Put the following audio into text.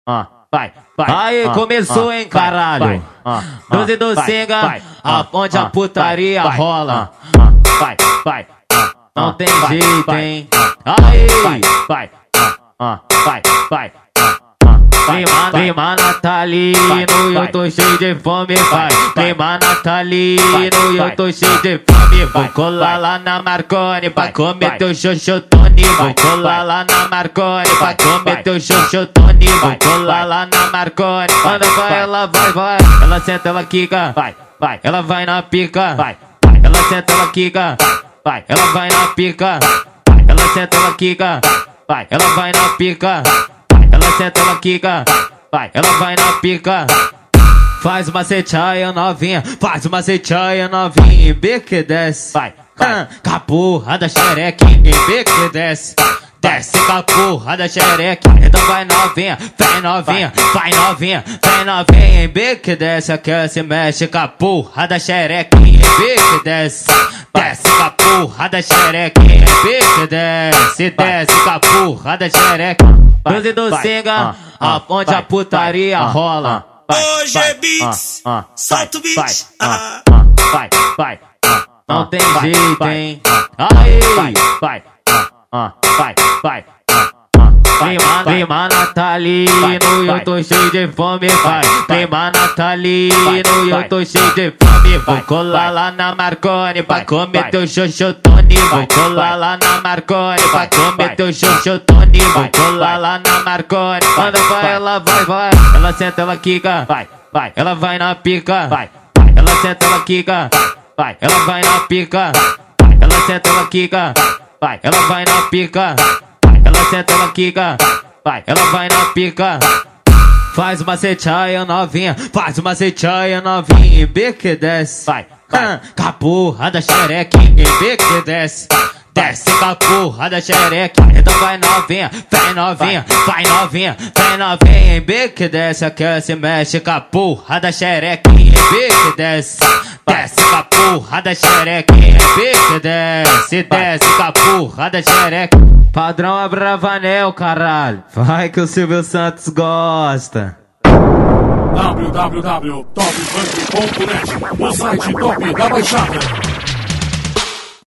vai. Aí começou, hein, caralho. 12 do Senga, onde a putaria rola. Vai. Não tem jeito, hein. Aí, vai. Prima natalino, eu tô cheio de fome, vai. Prima natalino, eu tô cheio de fome. Vou colar lá na Marconi pra comer teu xoxotone. Vou colar lá na Marconi pra comer teu xoxotone. Vou colar lá na Marconi. Quando vai, ela vai. Ela senta, ela quica, vai. Ela vai na pica, vai. Ela senta, ela quica, vai. Ela vai na pica, ela senta, ela quica, vai. Ela vai na pica. Ela senta, ela quica, vai, ela vai na pica. Faz uma sechaia novinha, faz uma sechaia novinha. Em B que desce, vai. Com a porra da xereca, em B que desce. Desce com a porra da xereca. Então vai novinha, vem novinha, vai novinha, vem novinha. Em B que desce, aquece, mexe com a porra da xereca. Em B que desce. Desce com a porra da xereca, em B que desce. Desce com a porra da xereca. 12 do Senga, onde a putaria rola. Hoje é beats, solta o beat. Vai. Não tem jeito, hein. Aí, vai. Prima natalino, eu tô cheio de fome, vai. Prima natalino, eu tô cheio de fome. Vou colar lá na Marconi pra comer teu xoxotone. Vou colar lá na Marconi pra comer teu xoxotone. Vou colar lá na Marconi. Quando vai, ela vai. Ela senta, ela quica, vai. Ela vai na pica, vai. Ela senta, ela quica, vai. Ela vai na pica, ela senta, ela quica, vai. Ela vai na pica. Ela senta, ela quica, vai, ela vai na pica. Faz uma sechaia novinha, faz uma sechaia novinha. Em B que desce, vai. Com a porra da xereca, em B que desce. Desce com a porra da xereca. Então vai novinha, vem novinha, vai novinha, vem novinha. Em B que desce, aquece, mexe com a porra da xereca. Em B que desce. Desce com a porra da xereca, em B que desce. Desce com a porra da xereca. Padrão Abravanel, caralho. Vai que o Silvio Santos gosta. www.topfunk.net, o site top da Baixada.